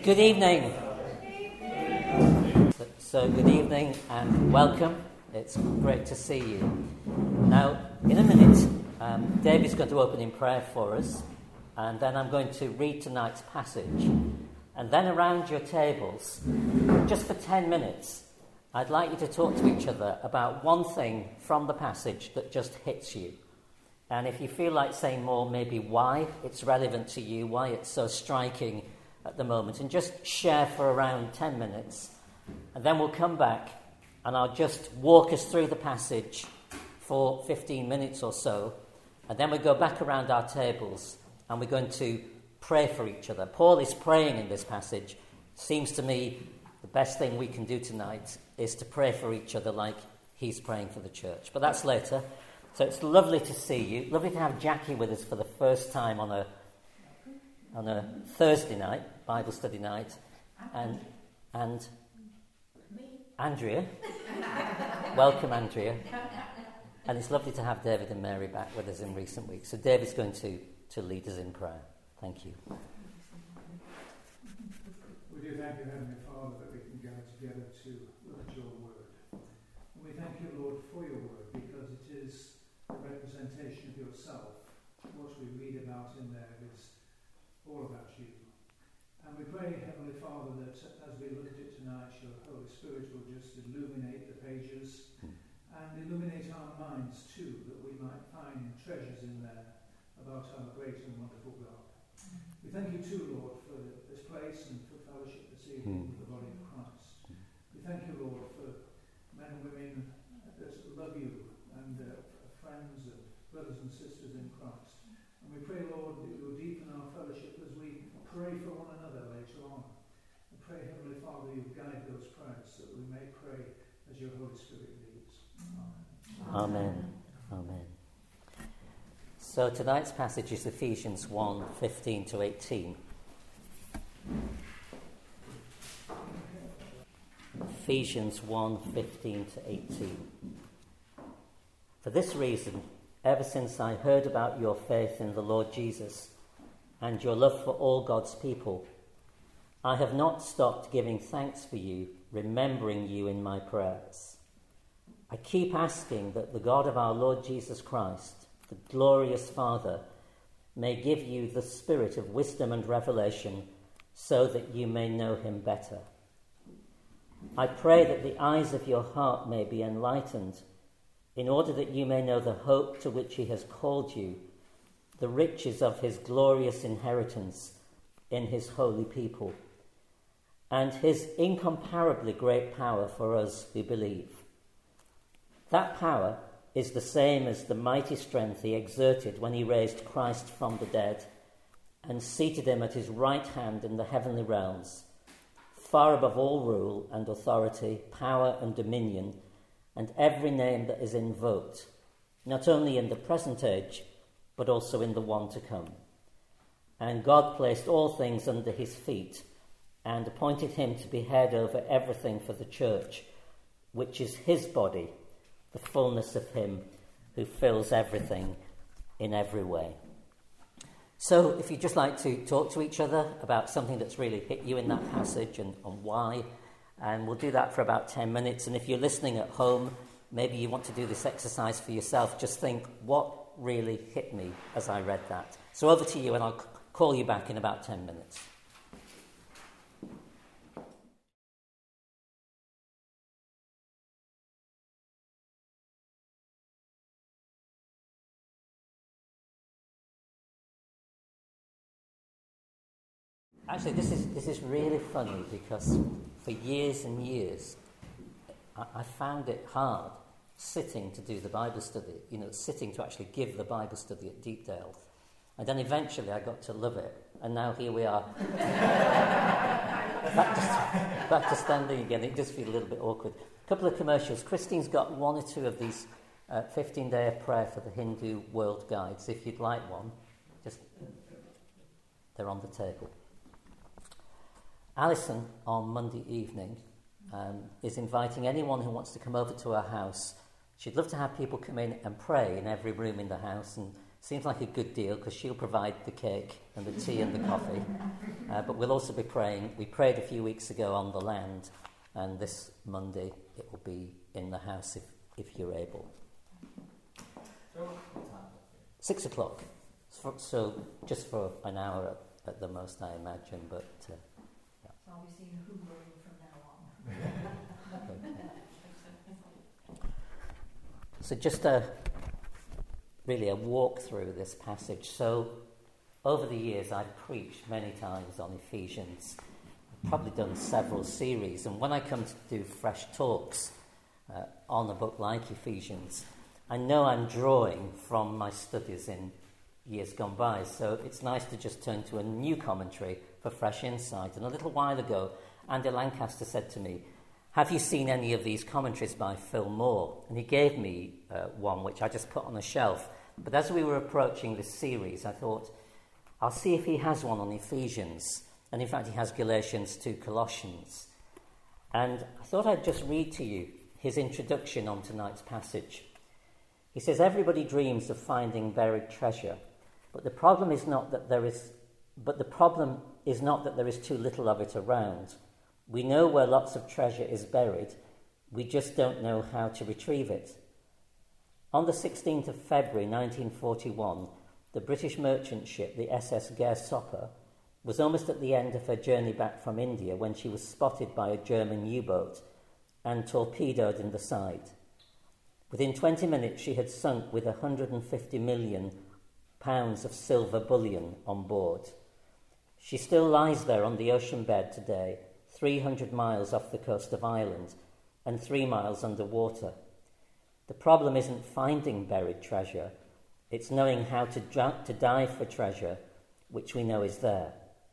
Good evening. So good evening and welcome. It's great to see you. Now, in a minute, David's going to open in prayer for us, and then I'm going to read tonight's passage. And then around your tables, just for 10 minutes, I'd like you to talk to each other about one thing from the passage that just hits you. And if you feel like saying more, maybe why it's relevant to you, why it's so striking at the moment, and just share for around 10 minutes. And then we'll come back and I'll just walk us through the passage for 15 minutes or so. And then we go back around our tables and we're going to pray for each other. Paul is praying in this passage. Seems to me the best thing we can do tonight is to pray for each other like he's praying for the church. But that's later. So it's lovely to see you. Lovely to have Jackie with us for the first time on a Thursday night, Bible study night. And Andrea. Welcome, Andrea. And it's lovely to have David and Mary back with us in recent weeks. So David's going to lead us in prayer. Thank you. We do thank you, Heavenly Father, that we can gather together to look at your word. And we thank you, Lord, for your word, because it is a representation of yourself. What we read about in there is all about you. And we pray, Heavenly Father, that as we look at it tonight, your Holy Spirit will just illuminate the pages and illuminate our minds too, that we might find treasures in there about our great and wonderful God. We thank you too, Lord, for this place and for fellowship this evening with the body of Christ. We thank you, Lord, for men and women that love you and friends and brothers and sisters in Christ. And we pray, Lord, that you will deepen our fellowship as we pray for one another later on. And pray, Heavenly Father, you guide those prayers so that we may pray as your Holy Spirit leads. Amen. Amen. So tonight's passage is Ephesians 1:15 to 18. Ephesians 1:15 to 18. For this reason, ever since I heard about your faith in the Lord Jesus and your love for all God's people, I have not stopped giving thanks for you, remembering you in my prayers. I keep asking that the God of our Lord Jesus Christ, the glorious Father, may give you the spirit of wisdom and revelation so that you may know him better. I pray that the eyes of your heart may be enlightened, in order that you may know the hope to which he has called you, the riches of his glorious inheritance in his holy people, and his incomparably great power for us who believe. That power is the same as the mighty strength he exerted when he raised Christ from the dead and seated him at his right hand in the heavenly realms, far above all rule and authority, power and dominion, and every name that is invoked, not only in the present age, but also in the one to come. And God placed all things under his feet and appointed him to be head over everything for the church, which is his body, the fullness of him who fills everything in every way. So if you'd just like to talk to each other about something that's really hit you in that passage and why, and we'll do that for about 10 minutes. And if you're listening at home, maybe you want to do this exercise for yourself. Just think, what really hit me as I read that? So over to you, and I'll call you back in about 10 minutes. Actually, this is really funny because for years and years I found it hard sitting to do the Bible study, sitting to actually give the Bible study at Deepdale. And then eventually I got to love it, and now here we are. back to standing again. It does feel a little bit awkward. A couple of commercials. Christine's got one or two of these 15-day of prayer for the Hindu World Guides. If you'd like one, they're on the table. Alison, on Monday evening, is inviting anyone who wants to come over to her house. She'd love to have people come in and pray in every room in the house, and Seems like a good deal because she'll provide the cake and the tea and the coffee. But we'll also be praying. We prayed a few weeks ago on the land, and this Monday it will be in the house if you're able. 6 o'clock. So just for an hour at the most, I imagine. But So I'll be seeing hoovering from now on. So just really a walk through this passage. So over the years I've preached many times on Ephesians. I've probably done several series, and when I come to do fresh talks on a book like Ephesians, I know I'm drawing from my studies in years gone by, so it's nice to just turn to a new commentary for fresh insight. And a little while ago, Andy Lancaster said to me, "Have you seen any of these commentaries by Phil Moore?" And he gave me one, which I just put on a shelf. But as we were approaching this series, I thought, I'll see if he has one on Ephesians. And in fact, he has Galatians to Colossians. And I thought I'd just read to you his introduction on tonight's passage. He says, "Everybody dreams of finding buried treasure, but the problem is not that there is too little of it around. We know where lots of treasure is buried. We just don't know how to retrieve it." On the 16th of February 1941, the British merchant ship, the SS Gersopper, was almost at the end of her journey back from India when she was spotted by a German U-boat and torpedoed in the side. Within 20 minutes, she had sunk with £150 million of silver bullion on board. She still lies there on the ocean bed today, 300 miles off the coast of Ireland and 3 miles underwater. The problem isn't finding buried treasure, it's knowing how to dive for treasure, which we know is there.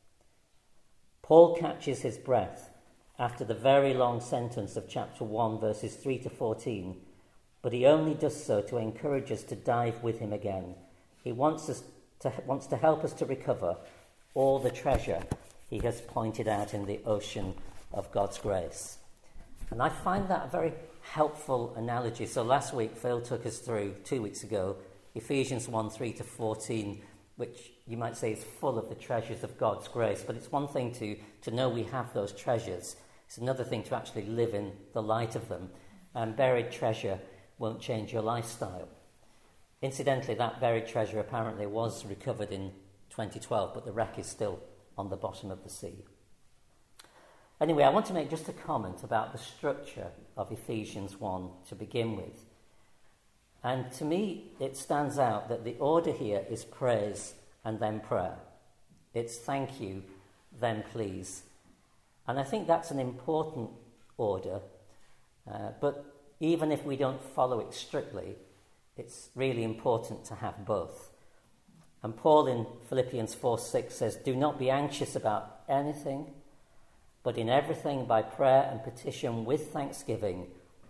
Paul catches his breath after the very long sentence of chapter 1, verses 3 to 14, but he only does so to encourage us to dive with him again. He wants to help us to recover all the treasure he has pointed out in the ocean of God's grace. And I find that a very helpful analogy. So last week, Phil took us through, 2 weeks ago, Ephesians 1, 3 to 14, which you might say is full of the treasures of God's grace. But it's one thing to know we have those treasures. It's another thing to actually live in the light of them. And buried treasure won't change your lifestyle. Incidentally, that buried treasure apparently was recovered in 2012, but the wreck is still on the bottom of the sea. Anyway, I want to make just a comment about the structure of Ephesians 1 to begin with. And to me, it stands out that the order here is praise and then prayer. It's thank you, then please. And I think that's an important order. But even if we don't follow it strictly, it's really important to have both. And Paul in Philippians 4:6 says, "Do not be anxious about anything, but in everything by prayer and petition with thanksgiving,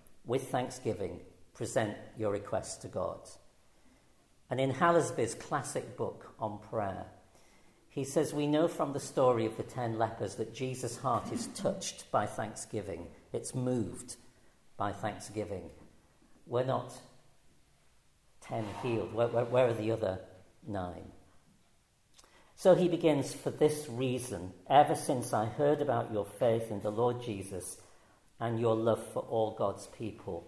present your requests to God." And in Hallisby's classic book on prayer, he says, "We know from the story of the 10 lepers that Jesus' heart is touched by thanksgiving. It's moved by thanksgiving. We're not 10 healed. Where are the other 9? So he begins, "For this reason, ever since I heard about your faith in the Lord Jesus and your love for all God's people."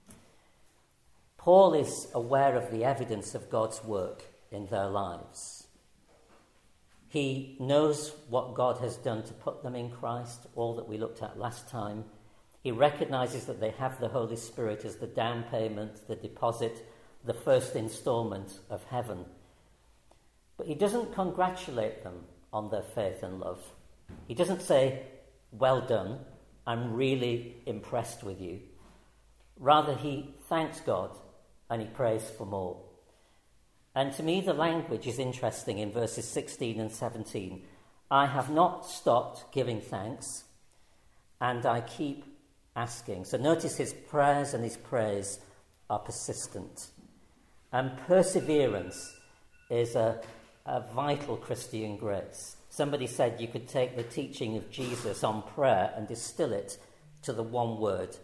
Paul is aware of the evidence of God's work in their lives. He knows what God has done to put them in Christ, all that we looked at last time. He recognizes that they have the Holy Spirit as the down payment, the deposit, the first installment of heaven. But he doesn't congratulate them on their faith and love. He doesn't say, "Well done, I'm really impressed with you." Rather, he thanks God and he prays for more. And to me, the language is interesting in verses 16 and 17. "I have not stopped giving thanks, and I keep asking." So notice his prayers and his praise are persistent. And perseverance is a vital Christian grace. Somebody said you could take the teaching of Jesus on prayer and distill it to the one word,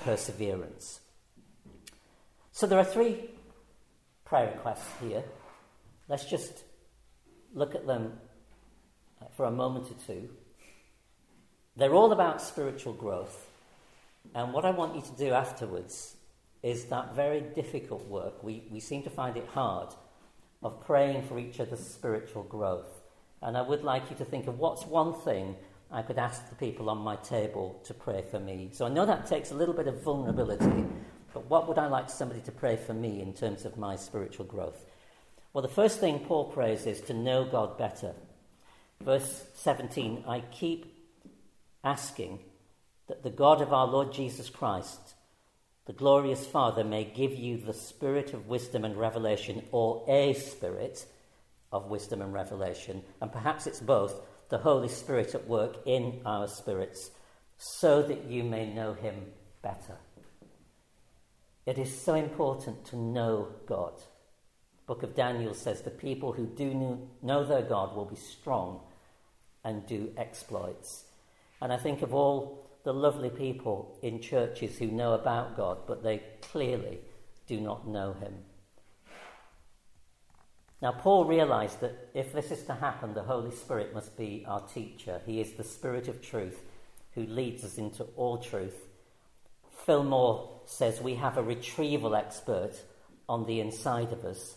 perseverance. So there are 3 prayer requests here. Let's just look at them for a moment or two. They're all about spiritual growth. And what I want you to do afterwards is that very difficult work, we seem to find it hard, of praying for each other's spiritual growth. And I would like you to think of what's one thing I could ask the people on my table to pray for me. So I know that takes a little bit of vulnerability, but what would I like somebody to pray for me in terms of my spiritual growth? Well, the first thing Paul prays is to know God better. Verse 17, I keep asking that the God of our Lord Jesus Christ, the glorious Father, may give you the spirit of wisdom and revelation, or a spirit of wisdom and revelation, and perhaps it's both, the Holy Spirit at work in our spirits, so that you may know him better. It is so important to know God. The book of Daniel says the people who do know their God will be strong and do exploits. And I think of all the lovely people in churches who know about God, but they clearly do not know him. Now, Paul realized that if this is to happen, the Holy Spirit must be our teacher. He is the Spirit of truth who leads us into all truth. Phil Moore says we have a retrieval expert on the inside of us.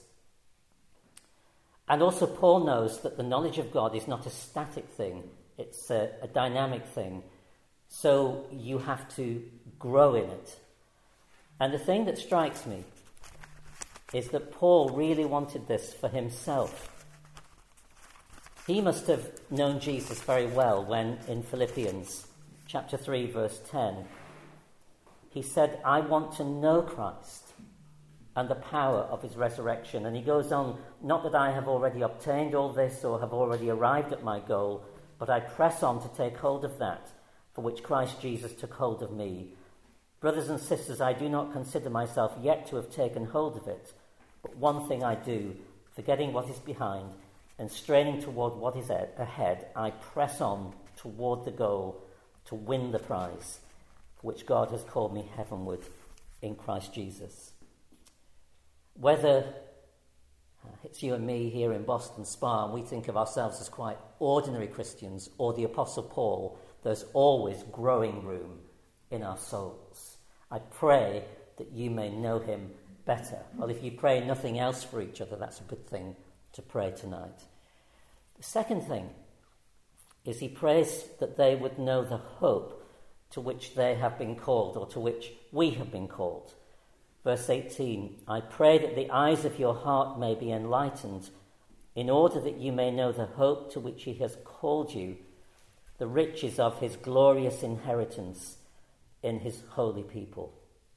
And also Paul knows that the knowledge of God is not a static thing, it's a dynamic thing. So you have to grow in it. And the thing that strikes me is that Paul really wanted this for himself. He must have known Jesus very well when in Philippians chapter 3 verse 10 he said, I want to know Christ and the power of his resurrection. And he goes on, not that I have already obtained all this or have already arrived at my goal, but I press on to take hold of that for which Christ Jesus took hold of me. Brothers and sisters, I do not consider myself yet to have taken hold of it, but one thing I do, forgetting what is behind and straining toward what is ahead, I press on toward the goal to win the prize for which God has called me heavenward in Christ Jesus. Whether it's you and me here in Boston Spa and we think of ourselves as quite ordinary Christians, or the Apostle Paul, there's always growing room in our souls. I pray that you may know him better. Well, if you pray nothing else for each other, that's a good thing to pray tonight. The second thing is he prays that they would know the hope to which they have been called, or to which we have been called. Verse 18, I pray that the eyes of your heart may be enlightened, in order that you may know the hope to which he has called you, the riches of his glorious inheritance in his holy people.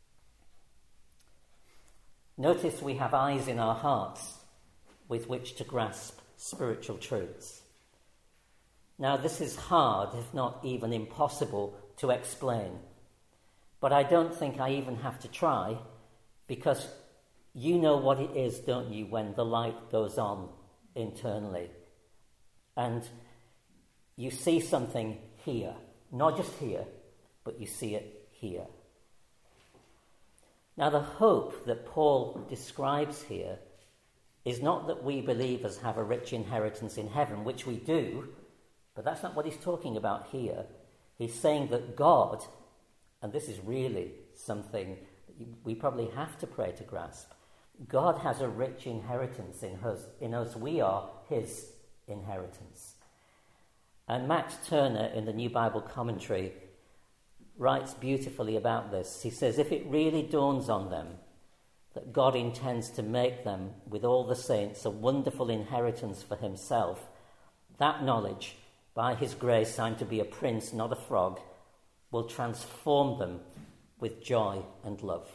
Notice we have eyes in our hearts with which to grasp spiritual truths. Now, this is hard, if not even impossible, to explain. But I don't think I even have to try, because you know what it is, don't you, when the light goes on internally. And you see something here, not just here, but you see it here. Now, the hope that Paul describes here is not that we believers have a rich inheritance in heaven, which we do, but that's not what he's talking about here. He's saying that God, and this is really something that we probably have to pray to grasp, God has a rich inheritance in us. We are his inheritance. And Max Turner, in the New Bible Commentary, writes beautifully about this. He says, if it really dawns on them that God intends to make them, with all the saints, a wonderful inheritance for himself, that knowledge, by his grace I'm to be a prince, not a frog, will transform them with joy and love.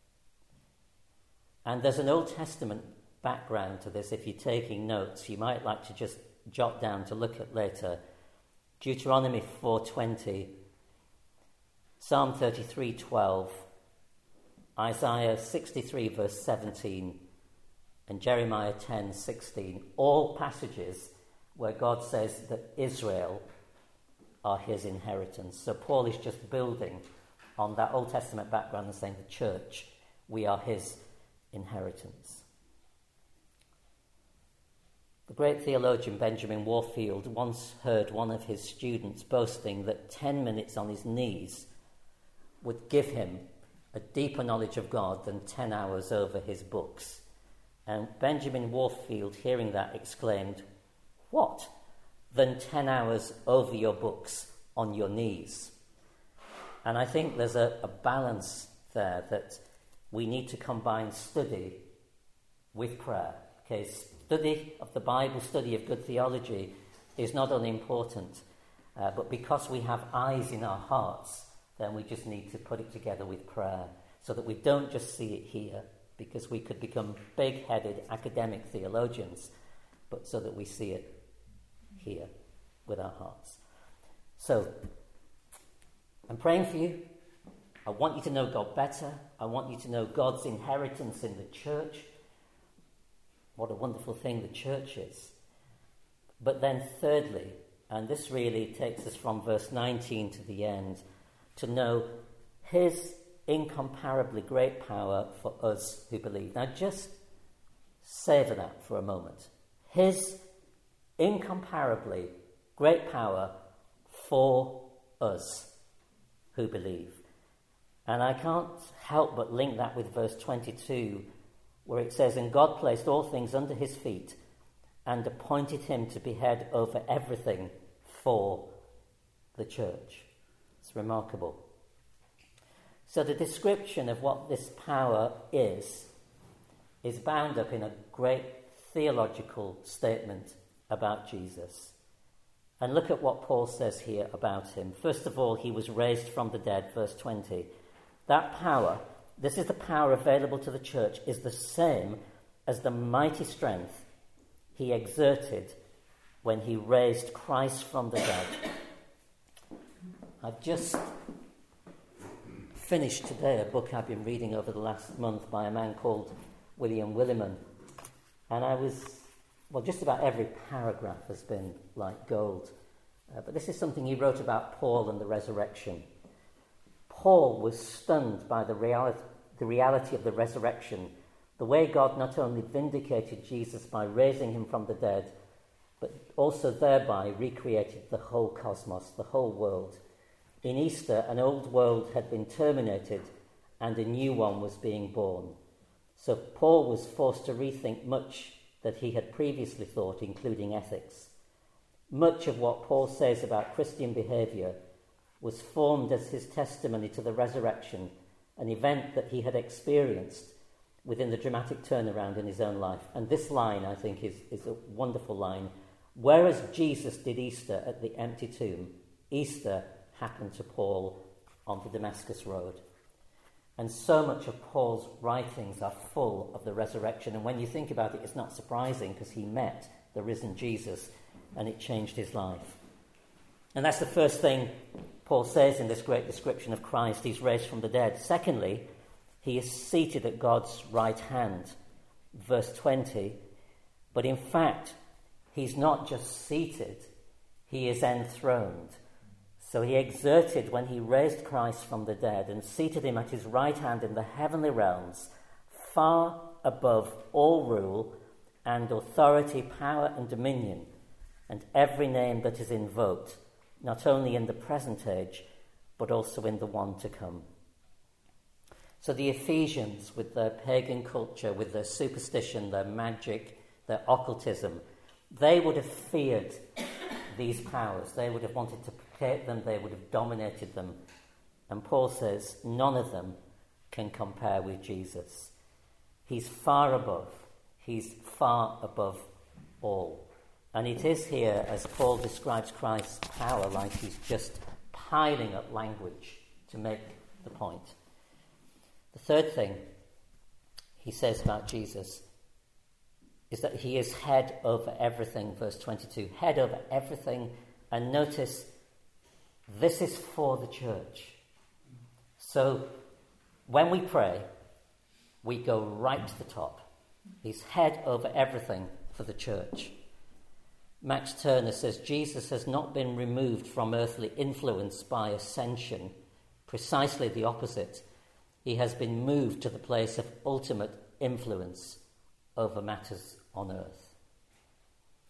And there's an Old Testament background to this. If you're taking notes, you might like to just jot down to look at later. Deuteronomy 4:20, Psalm 33:12, Isaiah 63 verse 17, and Jeremiah 10:16, all passages where God says that Israel are his inheritance. So Paul is just building on that Old Testament background and saying the church, we are his inheritance. The great theologian Benjamin Warfield once heard one of his students boasting that 10 minutes on his knees would give him a deeper knowledge of God than 10 hours over his books. And Benjamin Warfield, hearing that, exclaimed, "What? Than 10 hours over your books on your knees?" And I think there's a balance there that we need to combine study with prayer. Okay, study of the Bible, study of good theology is not only important, but because we have eyes in our hearts, then we just need to put it together with prayer so that we don't just see it here, because we could become big-headed academic theologians, but so that we see it here with our hearts. So, I'm praying for you. I want you to know God better. I want you to know God's inheritance in the church. What a wonderful thing the church is. But then thirdly, and this really takes us from verse 19 to the end, to know his incomparably great power for us who believe. Now just savour that for a moment. His incomparably great power for us who believe. And I can't help but link that with verse 22, where it says, "And God placed all things under his feet and appointed him to be head over everything for the church." It's remarkable. So the description of what this power is bound up in a great theological statement about Jesus. And look at what Paul says here about him. First of all, he was raised from the dead, verse 20. That power, this is the power available to the church, is the same as the mighty strength he exerted when he raised Christ from the dead. I've just finished today a book I've been reading over the last month by a man called William Willimon. And just about every paragraph has been like gold. But this is something he wrote about Paul and the resurrection. Paul was stunned by the reality of the resurrection, the way God not only vindicated Jesus by raising him from the dead, but also thereby recreated the whole cosmos, the whole world. In Easter, an old world had been terminated and a new one was being born. So Paul was forced to rethink much that he had previously thought, including ethics. Much of what Paul says about Christian behaviour was formed as his testimony to the resurrection, an event that he had experienced within the dramatic turnaround in his own life. And this line, I think, is a wonderful line. Whereas Jesus did Easter at the empty tomb, Easter happened to Paul on the Damascus Road. And so much of Paul's writings are full of the resurrection. And when you think about it, it's not surprising, because he met the risen Jesus and it changed his life. And that's the first thing Paul says in this great description of Christ. He's raised from the dead. Secondly, he is seated at God's right hand. Verse 20. But in fact, he's not just seated, he is enthroned. So he exerted when he raised Christ from the dead and seated him at his right hand in the heavenly realms, far above all rule and authority, power and dominion, and every name that is invoked, not only in the present age, but also in the one to come. So the Ephesians, with their pagan culture, with their superstition, their magic, their occultism, they would have feared these powers. They would have wanted to placate them, they would have dominated them. And Paul says none of them can compare with Jesus. He's far above all. And it is here, as Paul describes Christ's power, like he's just piling up language to make the point. The third thing he says about Jesus is that he is head over everything, verse 22. Head over everything. And notice, this is for the church. So when we pray, we go right to the top. He's head over everything for the church. Max Turner says Jesus has not been removed from earthly influence by ascension. Precisely the opposite. He has been moved to the place of ultimate influence over matters on earth.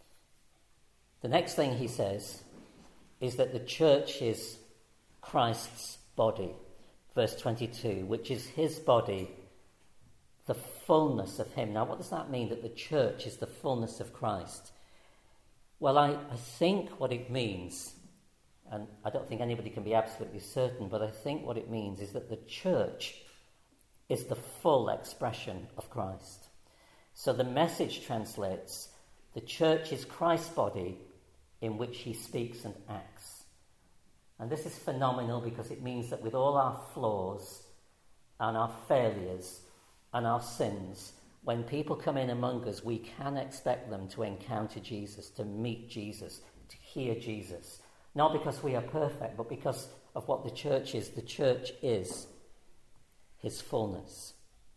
The next thing he says is that the church is Christ's body, verse 22, which is his body, the fullness of him. Now, what does that mean, that the church is the fullness of Christ? Well, I think what it means, and I don't think anybody can be absolutely certain, but I think what it means is that the church is the full expression of Christ. So the Message translates, the church is Christ's body in which he speaks and acts. And this is phenomenal because it means that with all our flaws and our failures and our sins, when people come in among us, we can expect them to encounter Jesus, to meet Jesus, to hear Jesus. Not because we are perfect, but because of what the church is. The church is his fullness.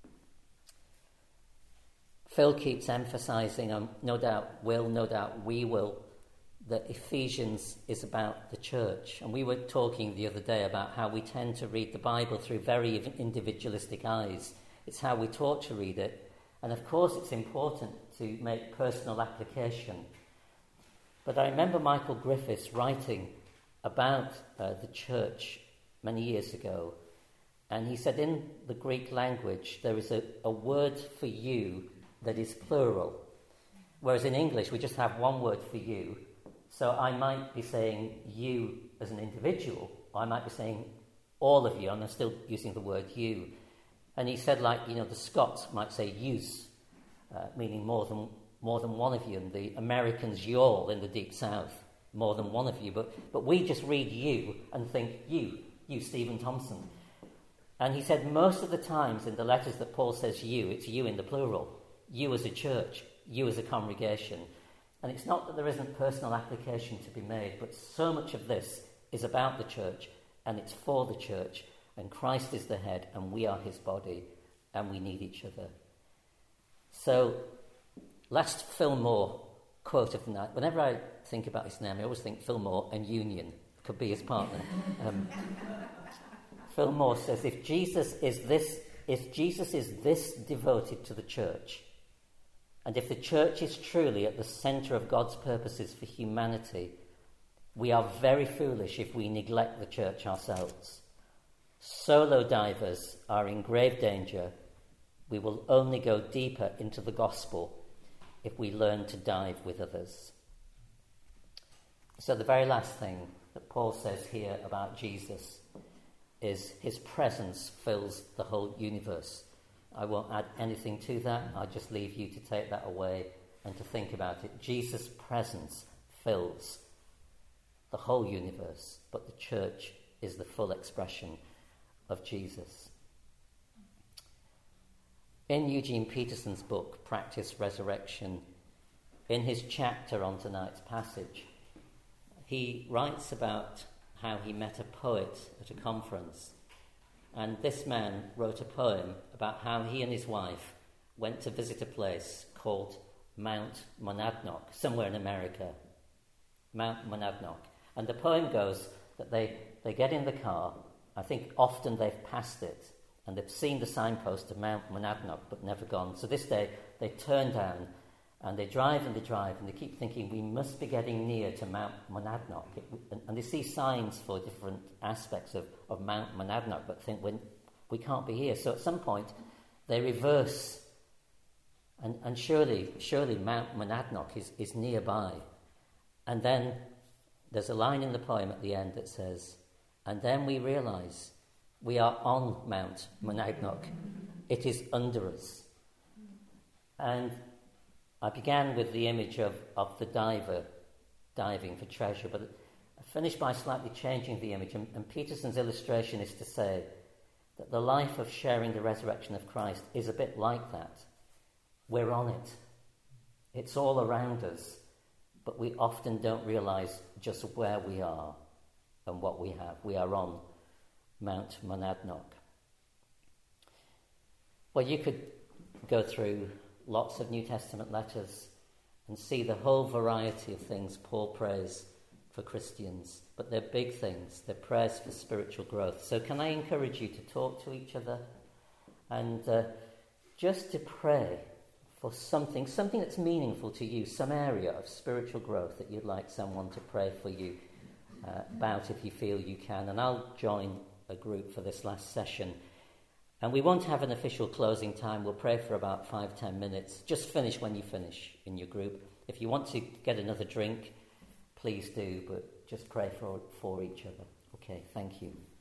Phil keeps emphasising, no doubt we will, that Ephesians is about the church. And we were talking the other day about how we tend to read the Bible through very individualistic eyes. It's how we taught to read it. And of course it's important to make personal application. But I remember Michael Griffiths writing about the church many years ago. And he said in the Greek language there is a word for you that is plural. Whereas in English we just have one word for you. So I might be saying you as an individual, or I might be saying all of you, and I'm still using the word you. And he said, the Scots might say yous, meaning more than one of you, and the Americans y'all in the Deep South, more than one of you. But we just read you and think you Stephen Thompson. And he said most of the times in the letters that Paul says you, it's you in the plural. You as a church, you as a congregation. And it's not that there isn't personal application to be made, but so much of this is about the church, and it's for the church, and Christ is the head, and we are his body, and we need each other. So, last Phil Moore quote of the night. Whenever I think about his name, I always think Phil Moore and Union could be his partner. Phil Moore says, if Jesus is this devoted to the church, and if the church is truly at the centre of God's purposes for humanity, we are very foolish if we neglect the church ourselves. Solo divers are in grave danger. We will only go deeper into the gospel if we learn to dive with others. So the very last thing that Paul says here about Jesus is his presence fills the whole universe. I won't add anything to that. I'll just leave you to take that away and to think about it. Jesus' presence fills the whole universe, but the church is the full expression of Jesus. In Eugene Peterson's book, Practice Resurrection, in his chapter on tonight's passage, he writes about how he met a poet at a conference. And this man wrote a poem about how he and his wife went to visit a place called Mount Monadnock, somewhere in America. Mount Monadnock. And the poem goes that they get in the car. I think often they've passed it, and they've seen the signpost of Mount Monadnock, but never gone. So this day, they turn down, and they drive, and they keep thinking, we must be getting near to Mount Monadnock. And they see signs for different aspects of Mount Monadnock, but think, we can't be here. So at some point, they reverse, and surely Mount Monadnock is nearby. And then there's a line in the poem at the end that says, and then we realise we are on Mount Monadnock. It is under us. And I began with the image of the diver diving for treasure, but I finished by slightly changing the image. And Peterson's illustration is to say that the life of sharing the resurrection of Christ is a bit like that. We're on it. It's all around us, but we often don't realise just where we are and what we have. We are on Mount Monadnock. Well, you could go through lots of New Testament letters and see the whole variety of things Paul prays for Christians, but they're big things. They're prayers for spiritual growth. So can I encourage you to talk to each other and just to pray for something that's meaningful to you, some area of spiritual growth that you'd like someone to pray for you about if you feel you can. And I'll join a group for this last session. And we won't have an official closing time. We'll pray for about 5-10 minutes. Just finish when you finish in your group. If you want to get another drink, please do, but just pray for each other. Okay, thank you.